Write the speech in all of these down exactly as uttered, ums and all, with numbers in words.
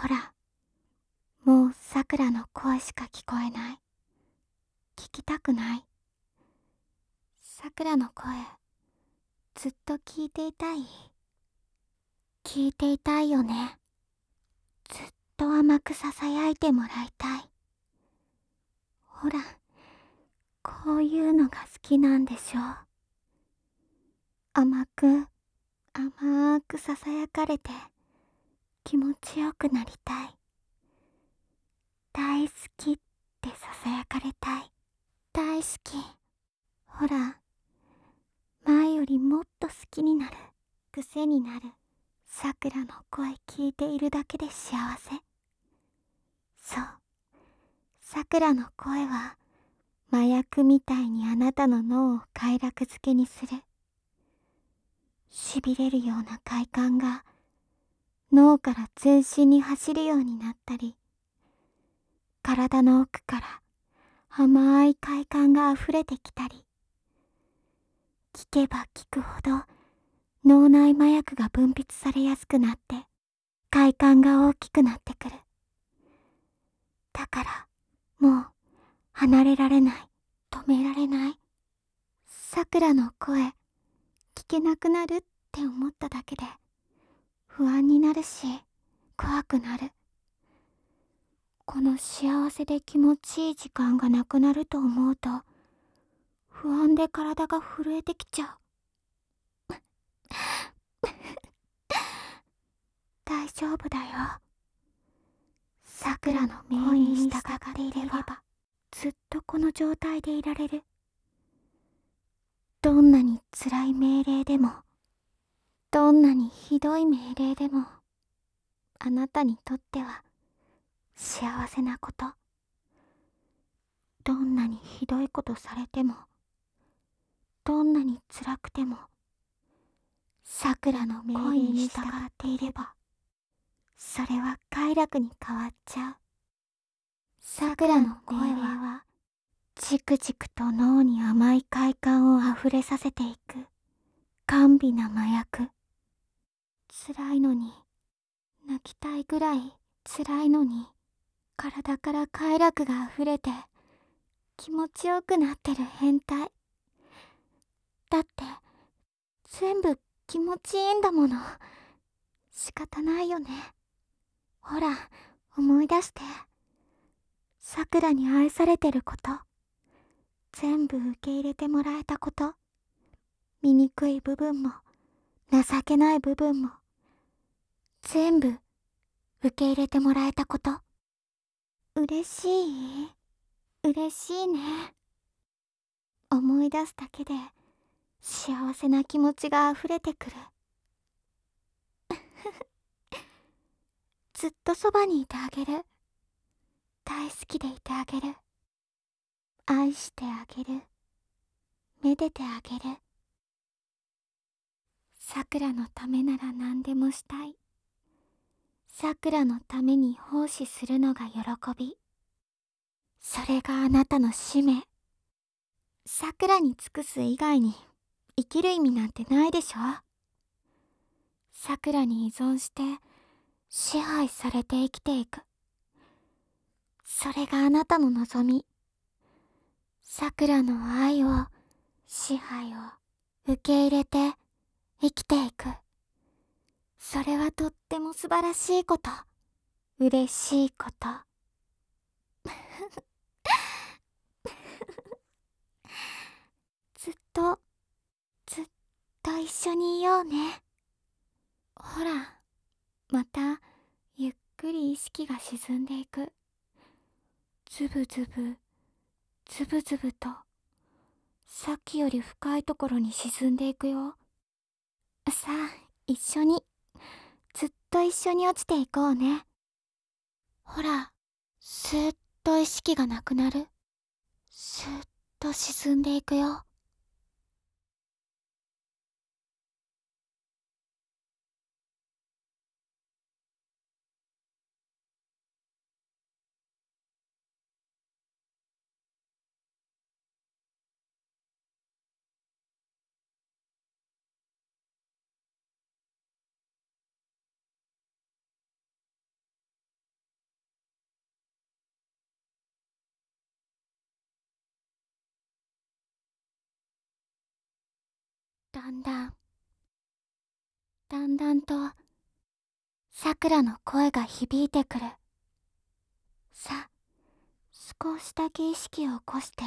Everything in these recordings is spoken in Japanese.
ほら、もうさくらの声しか聞こえない。聞きたくない。さくらの声、ずっと聞いていたい。聞いていたいよね。ずっと甘くささやいてもらいたい。ほら、こういうのが好きなんでしょ。甘く、甘くささやかれて気持ちよくなりたい。大好きってささやかれたい。大好き。ほら、前よりもっと好きになる。癖になる。さくらの声聞いているだけで幸せ。そう。さくらの声は麻薬みたいにあなたの脳を快楽づけにする。しびれるような快感が脳から全身に走るようになったり、体の奥から甘い快感があふれてきたり、聞けば聞くほど脳内麻薬が分泌されやすくなって快感が大きくなってくる。だからもう離れられない、止められない。さくらの声聞けなくなるって思っただけで不安になるし怖くなる。この幸せで気持ちいい時間がなくなると思うと不安で体が震えてきちゃう。大丈夫だよ。さくらの命令に従っていればずっとこの状態でいられる。どんなに辛い命令でも、どんなにひどい命令でも、あなたにとっては幸せなこと。どんなにひどいことされても、どんなに辛くても、さくらの声に従っていれば、それは快楽に変わっちゃう。さくらの声は、じくじくと脳に甘い快感をあふれさせていく、甘美な麻薬。辛いのに、泣きたいぐらい辛いのに、体から快楽があふれて、気持ちよくなってる変態。だって、全部気持ちいいんだもの。仕方ないよね。ほら、思い出して。さくらに愛されてること。全部受け入れてもらえたこと。醜い部分も、情けない部分も、全部受け入れてもらえたこと。嬉しい？嬉しいね。思い出すだけで幸せな気持ちが溢れてくる。ずっとそばにいてあげる。大好きでいてあげる。愛してあげる。めでてあげる。さくらのためなら何でもしたい。さくらのために奉仕するのが喜び。それがあなたの使命。さくらに尽くす以外に生きる意味なんてないでしょ。さくらに依存して支配されて生きていく。それがあなたの望み。さくらの愛を、支配を受け入れて生きていく。それはとっても素晴らしいこと。嬉しいこと。ずっと、ずっと一緒にいようね。ほら、またゆっくり意識が沈んでいく。ズブズブ、ズブズブと、さっきより深いところに沈んでいくよ。さあ、一緒に、ずっと一緒に落ちていこうね。ほら、スーッと意識がなくなる。スーッと沈んでいくよ。 だんだんだんだんとさくらの声が響いてくる。さ、少しだけ意識を起こして。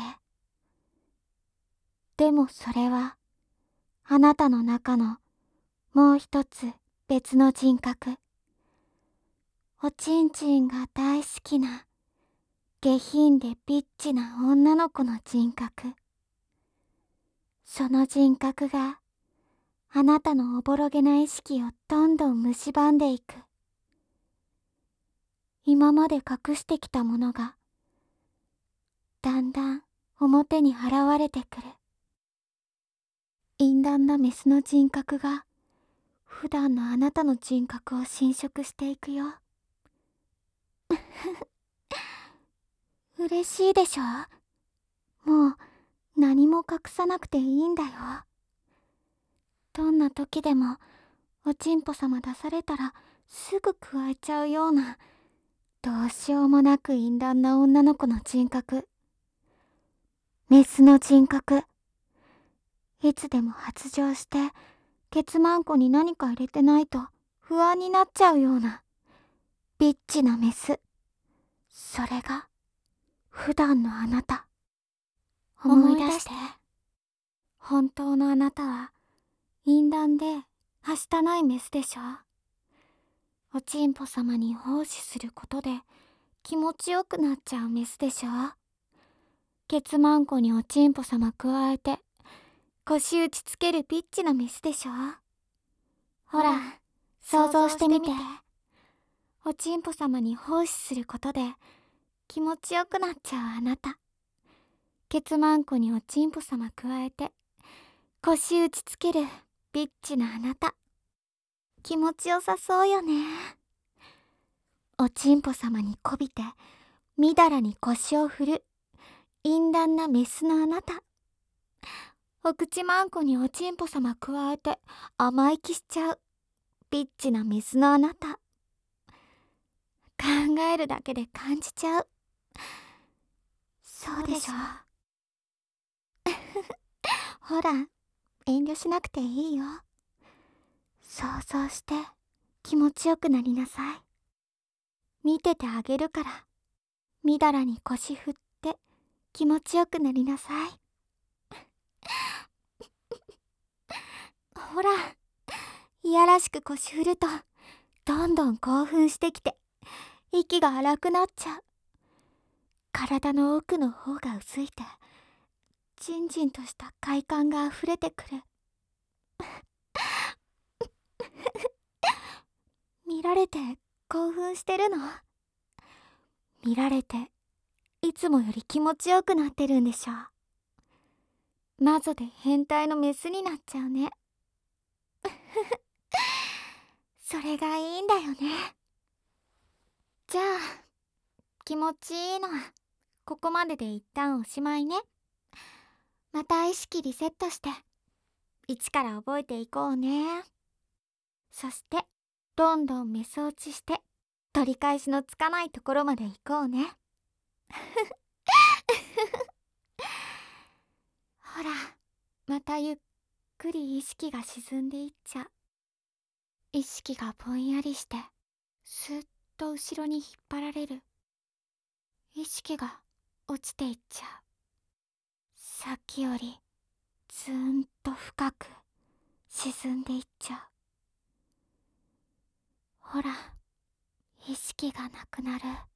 でもそれはあなたの中のもう一つ別の人格、おちんちんが大好きな下品でビッチな女の子の人格。その人格があなたのおぼろげな意識をどんどん蝕んでいく。今まで隠してきたものがだんだん表に現れてくる。淫乱なメスの人格が普段のあなたの人格を侵食していくよ。嬉しいでしょ？もう何も隠さなくていいんだよ。どんな時でもおちんぽ様出されたらすぐ加えちゃうような、どうしようもなく淫乱な女の子の人格。メスの人格。いつでも発情してケツマンコに何か入れてないと不安になっちゃうようなビッチなメス。それが普段のあなた。思い出して。本当のあなたは淫乱ではしたないメスでしょ。おちんぽ様に奉仕することで気持ちよくなっちゃうメスでしょ。ケツマンコにおちんぽ様加えて腰打ちつけるピッチなメスでしょ。ほら、想像してみて。おちんぽ様に奉仕することで気持ちよくなっちゃうあなた。ケツマンコにおちんぽ様加えて腰打ちつけるビッチなあなた。気持ちよさそうよね。おちんぽ様にこびてみだらに腰を振る淫乱なメスのあなた。お口まんこにおちんぽ様加えて甘い気しちゃうビッチなメスのあなた。考えるだけで感じちゃう。そうでしょ。ほら、遠慮しなくていいよ。想像して気持ちよくなりなさい。見ててあげるから。みだらに腰振って気持ちよくなりなさい。ほら、いやらしく腰振るとどんどん興奮してきて息が荒くなっちゃう。体の奥の方が薄いてじんじんとした快感があふれてくる。見られて興奮してるの？見られていつもより気持ちよくなってるんでしょ。マゾで変態のメスになっちゃうね。それがいいんだよね。じゃあ気持ちいいのはここまでで一旦おしまいね。また意識リセットして一から覚えていこうね。そしてどんどんメス落ちして取り返しのつかないところまで行こうね。ほら、またゆっくり意識が沈んでいっちゃう。意識がぼんやりしてスッと後ろに引っ張られる。意識が落ちていっちゃう。さっきよりずーんと深く沈んでいっちゃう。ほら、意識がなくなる。